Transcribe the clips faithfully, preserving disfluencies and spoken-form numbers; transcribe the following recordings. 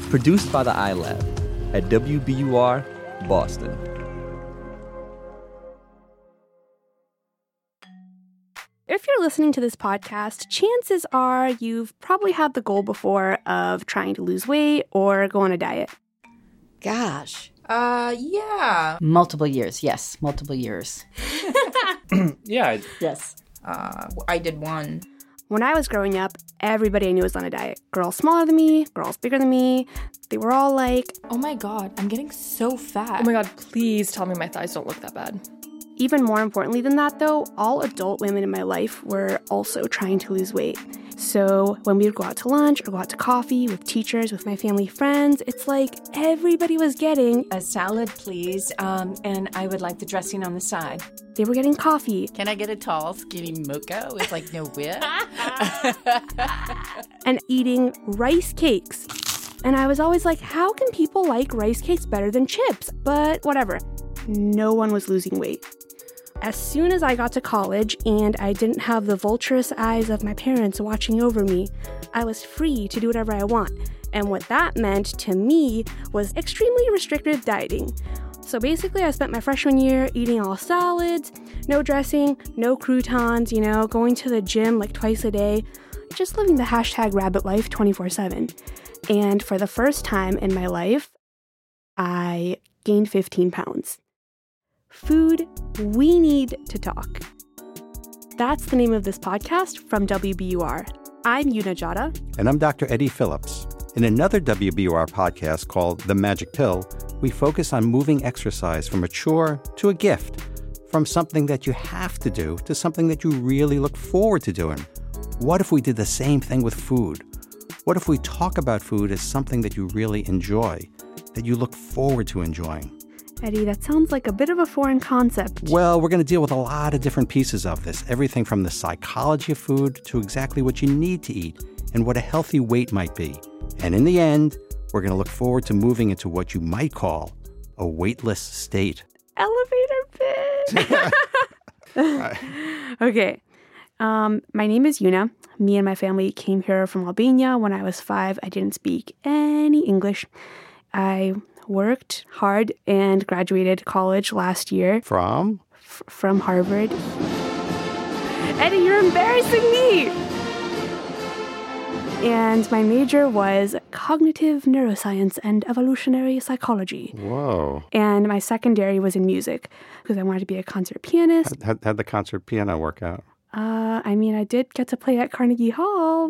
Produced by the iLab at W B U R, Boston. If you're listening to this podcast, chances are you've probably had the goal before of trying to lose weight or go on a diet. Gosh. Uh, yeah. Multiple years, yes. Multiple years. Yeah. I, Yes. Uh, I did one. When I was growing up, everybody I knew was on a diet. Girls smaller than me, girls bigger than me. They were all like, oh my god, I'm getting so fat. Oh my god, please tell me my thighs don't look that bad. Even more importantly than that, though, all adult women in my life were also trying to lose weight. So when we would go out to lunch or go out to coffee with teachers, with my family friends, it's like everybody was getting a salad, please, um, and I would like the dressing on the side. They were getting coffee. Can I get a tall, skinny mocha with like no whip? And eating rice cakes. And I was always like, how can people like rice cakes better than chips? But whatever. No one was losing weight. As soon as I got to college and I didn't have the vulturous eyes of my parents watching over me, I was free to do whatever I want. And what that meant to me was extremely restrictive dieting. So basically, I spent my freshman year eating all salads, no dressing, no croutons, you know, going to the gym like twice a day, just living the hashtag rabbit life twenty-four seven. And for the first time in my life, I gained fifteen pounds. Food, we need to talk. That's the name of this podcast from W B U R. I'm Yuna Jada. And I'm Doctor Eddie Phillips. In another W B U R podcast called The Magic Pill, we focus on moving exercise from a chore to a gift, from something that you have to do to something that you really look forward to doing. What if we did the same thing with food? What if we talk about food as something that you really enjoy, that you look forward to enjoying? Eddie, that sounds like a bit of a foreign concept. Well, we're going to deal with a lot of different pieces of this, everything from the psychology of food to exactly what you need to eat and what a healthy weight might be. And in the end, we're going to look forward to moving into what you might call a weightless state. Elevator pitch! Okay. Um, my name is Yuna. Me and my family came here from Albania when I was five. I didn't speak any English. I worked hard and graduated college last year. From? F- from Harvard. Eddie, you're embarrassing me! And my major was cognitive neuroscience and evolutionary psychology. Whoa. And my secondary was in music because I wanted to be a concert pianist. How'd, how'd the concert piano work out? Uh, I mean, I did get to play at Carnegie Hall.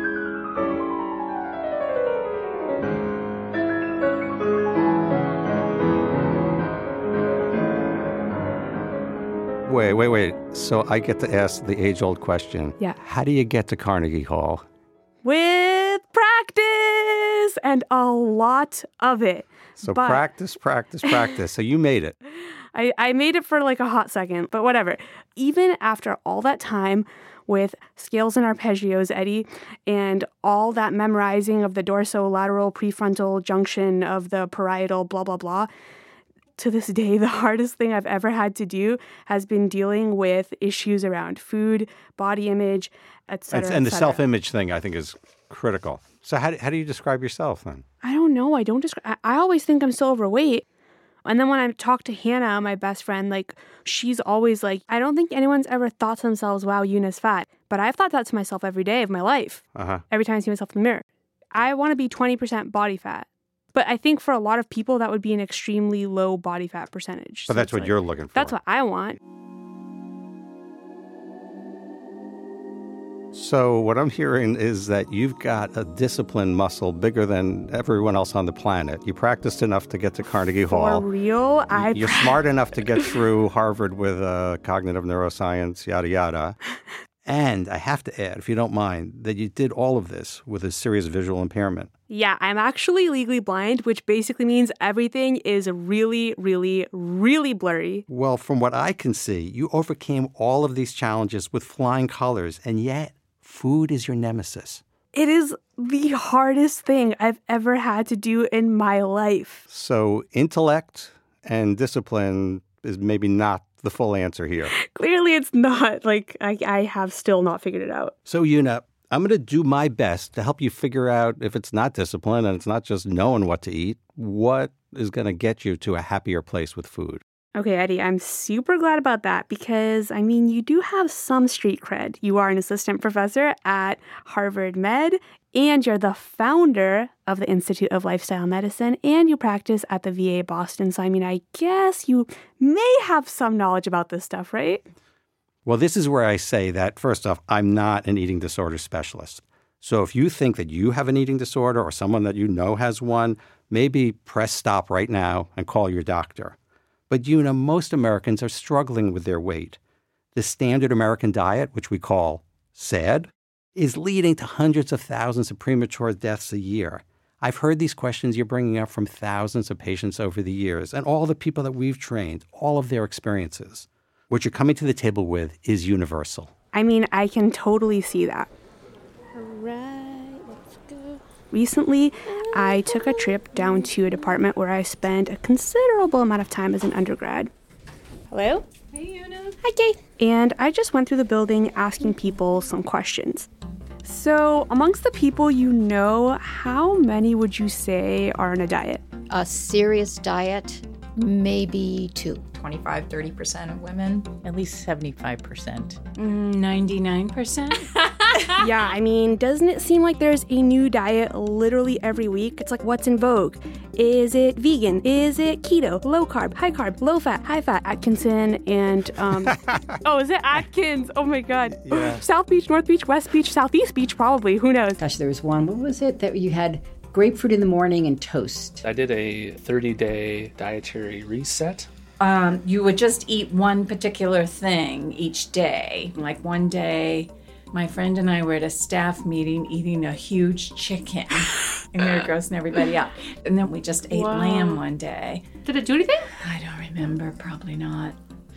Wait, wait, wait. So I get to ask the age-old question. Yeah. How do you get to Carnegie Hall? With practice and a lot of it. So but practice, practice, practice. So you made it. I, I made it for like a hot second, but whatever. Even after all that time with scales and arpeggios, Eddie, and all that memorizing of the dorsolateral prefrontal junction of the parietal, blah, blah, blah, to this day, the hardest thing I've ever had to do has been dealing with issues around food, body image, et cetera, And the et cetera. self-image thing, I think, is critical. So how do, how do you describe yourself then? I don't know. I don't describe. I always think I'm still overweight. And then when I talk to Hannah, my best friend, like, she's always like, I don't think anyone's ever thought to themselves, wow, Yuna's fat. But I've thought that to myself every day of my life. Uh-huh. Every time I see myself in the mirror. I want to be twenty percent body fat. But I think for a lot of people, that would be an extremely low body fat percentage. But So that's it's what like, you're looking for. That's what I want. So what I'm hearing is that you've got a discipline muscle bigger than everyone else on the planet. You practiced enough to get to Carnegie Hall. For real? I You're smart enough to get through Harvard with uh, cognitive neuroscience, yada, yada. And I have to add, if you don't mind, that you did all of this with a serious visual impairment. Yeah, I'm actually legally blind, which basically means everything is really, really, really blurry. Well, from what I can see, you overcame all of these challenges with flying colors, and yet food is your nemesis. It is the hardest thing I've ever had to do in my life. So intellect and discipline is maybe not the full answer here. Clearly, it's not. Like, I, I have still not figured it out. So, Yuna, I'm going to do my best to help you figure out if it's not discipline and it's not just knowing what to eat, what is going to get you to a happier place with food. Okay, Eddie, I'm super glad about that because, I mean, you do have some street cred. You are an assistant professor at Harvard Med, and you're the founder of the Institute of Lifestyle Medicine, and you practice at the V A Boston. So, I mean, I guess you may have some knowledge about this stuff, right? Well, this is where I say that, first off, I'm not an eating disorder specialist. So if you think that you have an eating disorder or someone that you know has one, maybe press stop right now and call your doctor. But you know, most Americans are struggling with their weight. The standard American diet, which we call SAD, is leading to hundreds of thousands of premature deaths a year. I've heard these questions you're bringing up from thousands of patients over the years and all the people that we've trained, all of their experiences. What you're coming to the table with is universal. I mean, I can totally see that. All right, let's go. Recently, I took a trip down to a department where I spent a considerable amount of time as an undergrad. Hello? Hey, Una. Hi, Kate. And I just went through the building asking people some questions. So, amongst the people you know, how many would you say are on a diet? A serious diet, maybe two. twenty-five, thirty percent of women. At least seventy-five percent. Mm, ninety-nine percent? Yeah, I mean, doesn't it seem like there's a new diet literally every week? It's like, what's in vogue? Is it vegan? Is it keto? Low carb, high carb, low fat, high fat, Atkinson, and, um, oh, is it Atkins? Oh my God. Yeah. South Beach, North Beach, West Beach, Southeast Beach, probably. Who knows? Gosh, there was one. What was it that you had? Grapefruit in the morning and toast. I did a thirty-day dietary reset. Um, you would just eat one particular thing each day. Like one day, my friend and I were at a staff meeting eating a huge chicken. And we were grossing everybody out. And then we just ate Wow. lamb one day. Did it do anything? I don't remember, probably not.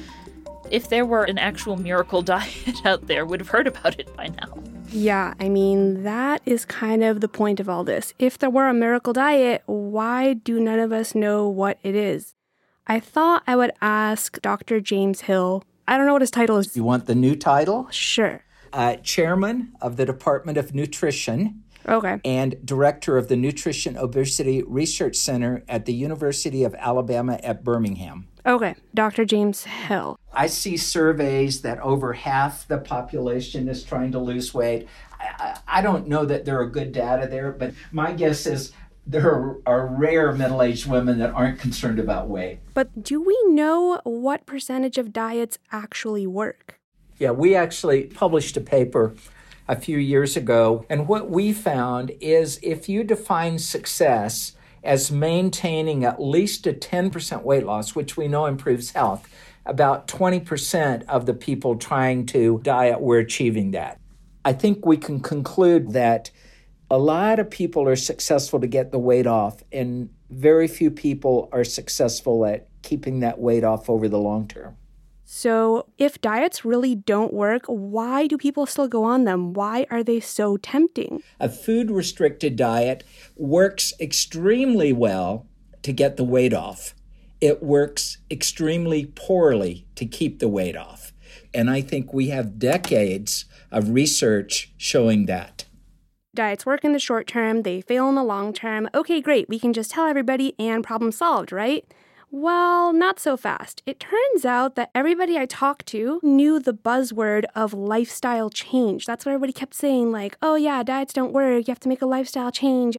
If there were an actual miracle diet out there, would have heard about it by now. Yeah, I mean, that is kind of the point of all this. If there were a miracle diet, why do none of us know what it is? I thought I would ask Doctor James Hill. I don't know what his title is. You want the new title? Sure. Uh, Chairman of the Department of Nutrition. Okay. And Director of the Nutrition Obesity Research Center at the University of Alabama at Birmingham. Okay, Doctor James Hill. I see surveys that over half the population is trying to lose weight. I, I, I don't know that there are good data there, but my guess is there are, are rare middle-aged women that aren't concerned about weight. But do we know what percentage of diets actually work? Yeah, we actually published a paper a few years ago, and what we found is if you define success as maintaining at least a ten percent weight loss, which we know improves health, about twenty percent of the people trying to diet were achieving that. I think we can conclude that a lot of people are successful to get the weight off, and very few people are successful at keeping that weight off over the long term. So if diets really don't work, why do people still go on them? Why are they so tempting? A food-restricted diet works extremely well to get the weight off. It works extremely poorly to keep the weight off. And I think we have decades of research showing that. Diets work in the short term, they fail in the long term. Okay, great, we can just tell everybody and problem solved, right? Well, not so fast. It turns out that everybody I talked to knew the buzzword of lifestyle change. That's what everybody kept saying, like, oh yeah, diets don't work, you have to make a lifestyle change.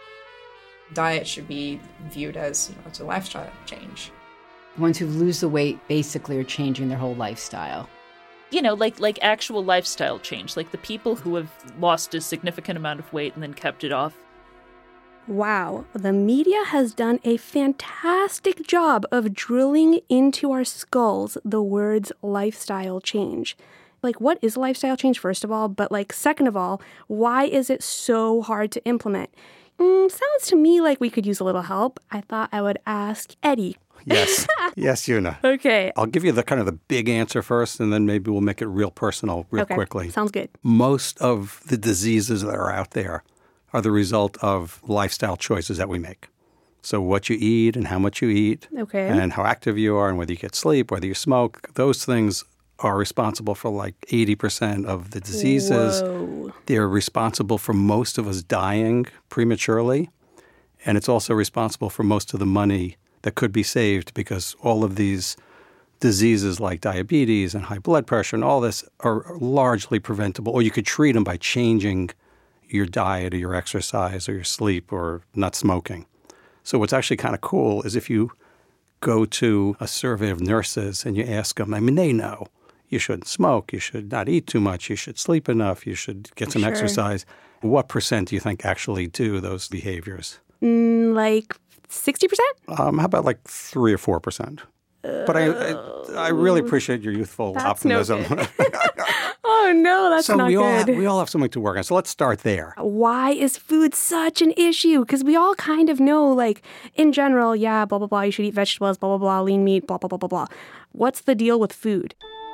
Diet should be viewed as, you know, it's a lifestyle change. The ones who lose the weight basically are changing their whole lifestyle. You know, like like actual lifestyle change, like the people who have lost a significant amount of weight and then kept it off. Wow, the media has done a fantastic job of drilling into our skulls the words lifestyle change. Like, what is lifestyle change, first of all? But, like, second of all, why is it so hard to implement? Mm, sounds to me like we could use a little help. I thought I would ask Eddie. Yes. Yes, Una. Okay. I'll give you the kind of the big answer first, and then maybe we'll make it real personal real okay. quickly. Sounds good. Most of the diseases that are out there are the result of lifestyle choices that we make. So what you eat and how much you eat okay. and how active you are and whether you get sleep, whether you smoke, those things are responsible for like eighty percent of the diseases. Whoa. They're responsible for most of us dying prematurely. And it's also responsible for most of the money that could be saved because all of these diseases like diabetes and high blood pressure and all this are largely preventable. Or you could treat them by changing your diet or your exercise or your sleep or not smoking. So what's actually kind of cool is if you go to a survey of nurses and you ask them, I mean, they know you shouldn't smoke, you should not eat too much, you should sleep enough, you should get some Sure. exercise. What percent do you think actually do those behaviors? Mm, like sixty percent? Um, how about like three or four percent? But I, I, I really appreciate your youthful That's optimism. no good. Oh no, that's so not we all good. have, we all have something to work on. So let's start there. Why is food such an issue? Because we all kind of know, like, in general, yeah, blah, blah, blah, you should eat vegetables, blah, blah, blah, lean meat, blah, blah, blah, blah, blah. What's the deal with food?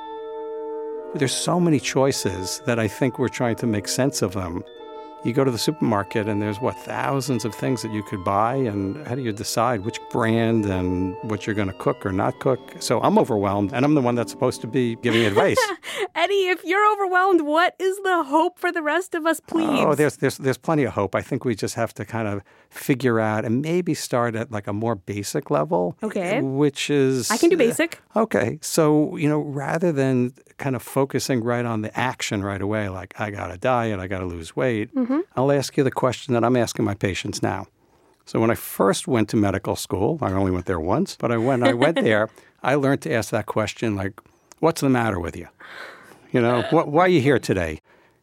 There's so many choices that I think we're trying to make sense of them. You go to the supermarket and there's, what, thousands of things that you could buy, and how do you decide which brand and what you're going to cook or not cook? So I'm overwhelmed, and I'm the one that's supposed to be giving advice. Eddie, if you're overwhelmed, what is the hope for the rest of us, please? Oh, there's, there's, there's plenty of hope. I think we just have to kind of figure out and maybe start at like a more basic level. Okay. Which is... I can do basic. Okay. So, you know, rather than kind of focusing right on the action right away, like I got to diet, I got to lose weight, mm-hmm. I'll ask you the question that I'm asking my patients now. So when I first went to medical school, I only went there once, but I, when I went there, I learned to ask that question like, what's the matter with you? You know, what, why are you here today?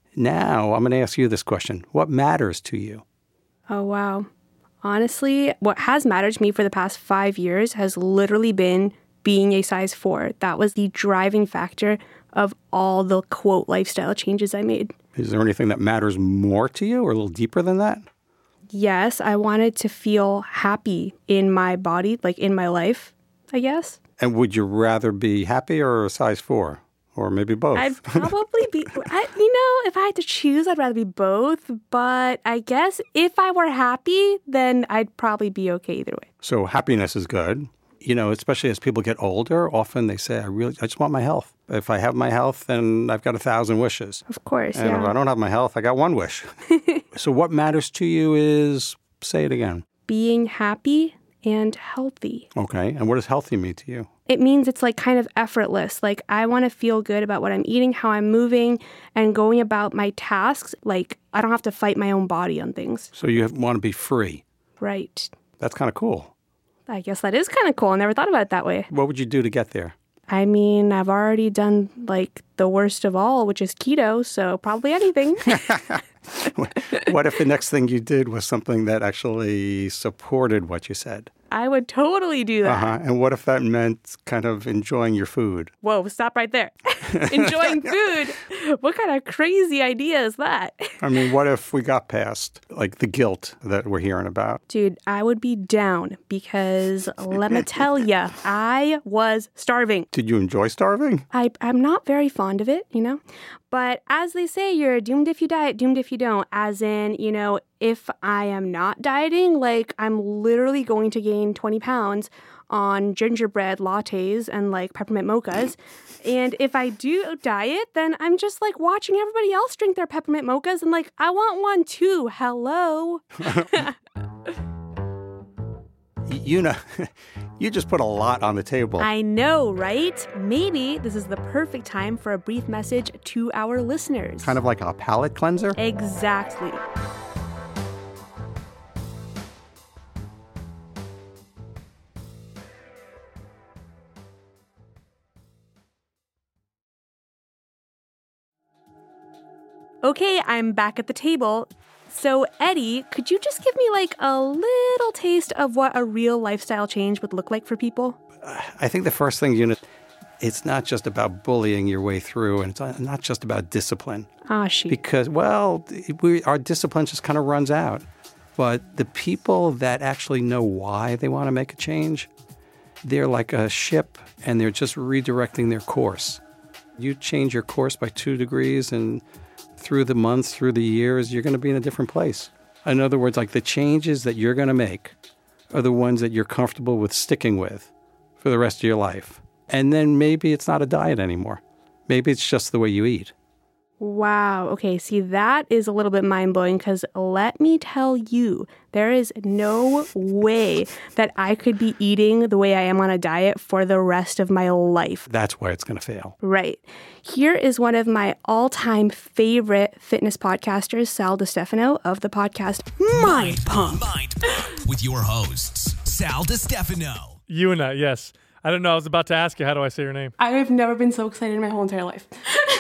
Now I'm going to ask you this question. What matters to you? Oh, wow. Honestly, what has mattered to me for the past five years has literally been being a size four. That was the driving factor of all the, quote, lifestyle changes I made. Is there anything that matters more to you or a little deeper than that? Yes, I wanted to feel happy in my body, like in my life, I guess. And would you rather be happy or a size four? Or maybe both? I'd probably be, I, you know, if I had to choose, I'd rather be both. But I guess if I were happy, then I'd probably be okay either way. So happiness is good. You know, especially as people get older, often they say, I really, I just want my health. If I have my health, then I've got a thousand wishes. Of course, and yeah. if I don't have my health, I got one wish. So what matters to you is, say it again. Being happy and healthy. Okay. And what does healthy mean to you? It means it's like kind of effortless. Like I want to feel good about what I'm eating, how I'm moving, and going about my tasks. Like I don't have to fight my own body on things. So you have, want to be free. Right. That's kind of cool. I guess that is kind of cool. I never thought about it that way. What would you do to get there? I mean, I've already done like the worst of all, which is keto, so probably anything. What if the next thing you did was something that actually supported what you said? I would totally do that. Uh-huh. And what if that meant kind of enjoying your food? Whoa, stop right there. Enjoying food? What kind of crazy idea is that? I mean, what if we got past, like, the guilt that we're hearing about? Dude, I would be down because let me tell ya, I was starving. Did you enjoy starving? I, I'm not very fond of it, you know? But as they say, you're doomed if you diet, doomed if you don't. As in, you know, if I am not dieting, like I'm literally going to gain twenty pounds on gingerbread lattes and like peppermint mochas. And if I do diet, then I'm just like watching everybody else drink their peppermint mochas and like, I want one too. Hello. You know, you just put a lot on the table. I know, right? Maybe this is the perfect time for a brief message to our listeners. Kind of like a palate cleanser? Exactly. Okay, I'm back at the table. So, Eddie, could you just give me like a little taste of what a real lifestyle change would look like for people? I think the first thing, you know, it's not just about bullying your way through, and it's not just about discipline. Ah, shoot. Because, well, we, our discipline just kind of runs out. But the people that actually know why they want to make a change, they're like a ship, and they're just redirecting their course. You change your course by two degrees, and through the months, through the years, you're going to be in a different place. In other words, like the changes that you're going to make are the ones that you're comfortable with sticking with for the rest of your life. And then maybe it's not a diet anymore. Maybe it's just the way you eat. Wow. Okay, see, that is a little bit mind-blowing because let me tell you, there is no way that I could be eating the way I am on a diet for the rest of my life. That's where it's going to fail. Right. Here is one of my all-time favorite fitness podcasters, Sal DiStefano of the podcast Mind Pump. Mind Pump with your hosts, Sal DiStefano. Una, yes. I don't know. I was about to ask you, how do I say your name? I have never been so excited in my whole entire life.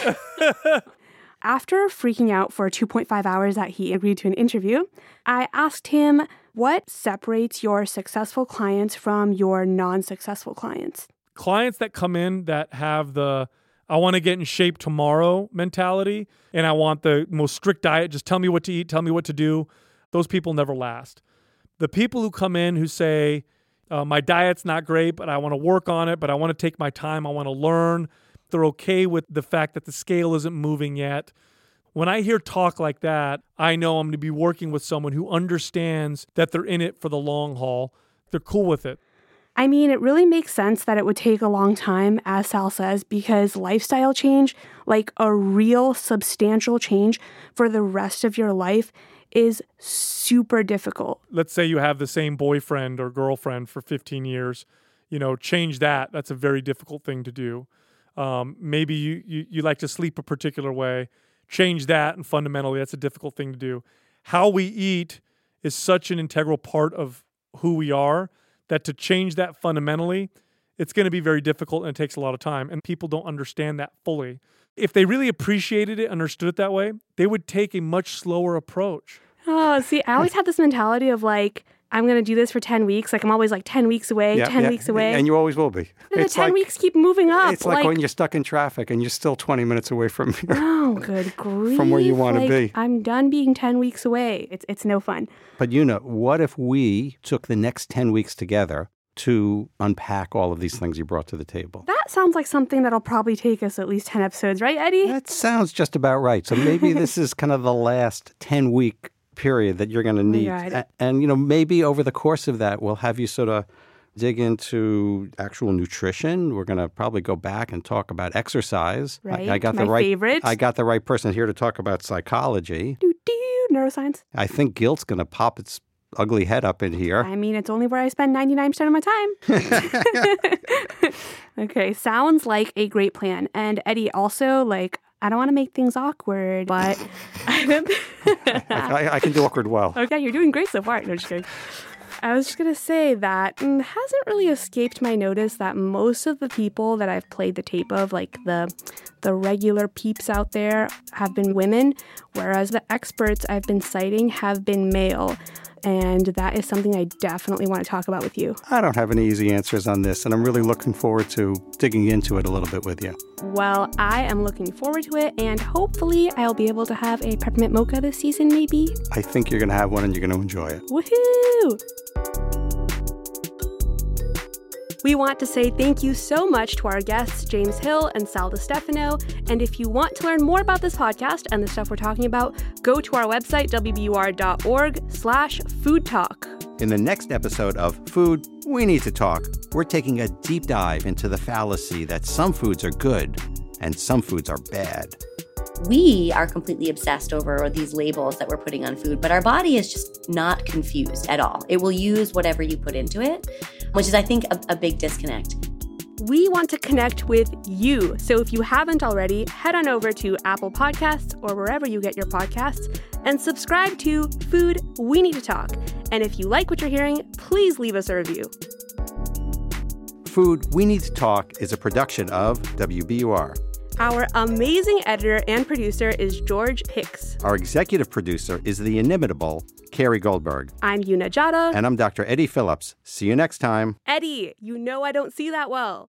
After freaking out for two point five hours that he agreed to an interview, I asked him what separates your successful clients from your non-successful clients. Clients that come in that have the, I want to get in shape tomorrow mentality, and I want the most strict diet, just tell me what to eat, tell me what to do, those people never last. The people who come in who say, uh, my diet's not great, but I want to work on it, but I want to take my time, I want to learn, they're okay with the fact that the scale isn't moving yet. When I hear talk like that, I know I'm going to be working with someone who understands that they're in it for the long haul. They're cool with it. I mean, it really makes sense that it would take a long time, as Sal says, because lifestyle change, like a real substantial change for the rest of your life, is super difficult. Let's say you have the same boyfriend or girlfriend for fifteen years. You know, change that. That's a very difficult thing to do. Um, maybe you, you, you like to sleep a particular way. Change that, and fundamentally, that's a difficult thing to do. How we eat is such an integral part of who we are that to change that fundamentally, it's going to be very difficult and it takes a lot of time. And people don't understand that fully. If they really appreciated it, understood it that way, they would take a much slower approach. Oh, see, I always had this mentality of like, I'm going to do this for ten weeks. Like I'm always like ten weeks away, yeah, ten yeah. weeks away. And you always will be. The it's ten like, weeks keep moving up. It's like, like when you're stuck in traffic and you're still twenty minutes away from your, oh, good grief. from where you want to like, be. I'm done being ten weeks away. It's it's no fun. But you know, what if we took the next ten weeks together to unpack all of these things you brought to the table? That sounds like something that'll probably take us at least ten episodes, right, Eddie? That sounds just about right. So maybe this is kind of the last ten-week period that you're going to need. Oh and, and, you know, maybe over the course of that, we'll have you sort of dig into actual nutrition. We're going to probably go back and talk about exercise. Right, I, I got my the right, favorite. I got the right person here to talk about psychology. Doo-doo, neuroscience. I think guilt's going to pop its ugly head up in here. I mean, it's only where I spend ninety-nine percent of my time. Okay, sounds like a great plan. And Eddie, also, like, I don't want to make things awkward, but I, I, I can do awkward well. Okay, you're doing great so far. No, just kidding. I was just going to say that it hasn't really escaped my notice that most of the people that I've played the tape of, like the the regular peeps out there, have been women, whereas the experts I've been citing have been male. And that is something I definitely want to talk about with you. I don't have any easy answers on this, and I'm really looking forward to digging into it a little bit with you. Well, I am looking forward to it, and hopefully I'll be able to have a peppermint mocha this season, maybe. I think you're going to have one, and you're going to enjoy it. Woohoo! We want to say thank you so much to our guests, James Hill and Sal DiStefano. And if you want to learn more about this podcast and the stuff we're talking about, go to our website, w b u r dot org slash food talk. In the next episode of Food, We Need to Talk, we're taking a deep dive into the fallacy that some foods are good and some foods are bad. We are completely obsessed over these labels that we're putting on food, but our body is just not confused at all. It will use whatever you put into it, which is, I think, a, a big disconnect. We want to connect with you. So if you haven't already, head on over to Apple Podcasts or wherever you get your podcasts and subscribe to Food, We Need to Talk. And if you like what you're hearing, please leave us a review. Food, We Need to Talk is a production of W B U R. Our amazing editor and producer is George Hicks. Our executive producer is the inimitable Carrie Goldberg. I'm Una Jada. And I'm Doctor Eddie Phillips. See you next time. Eddie, you know I don't see that well.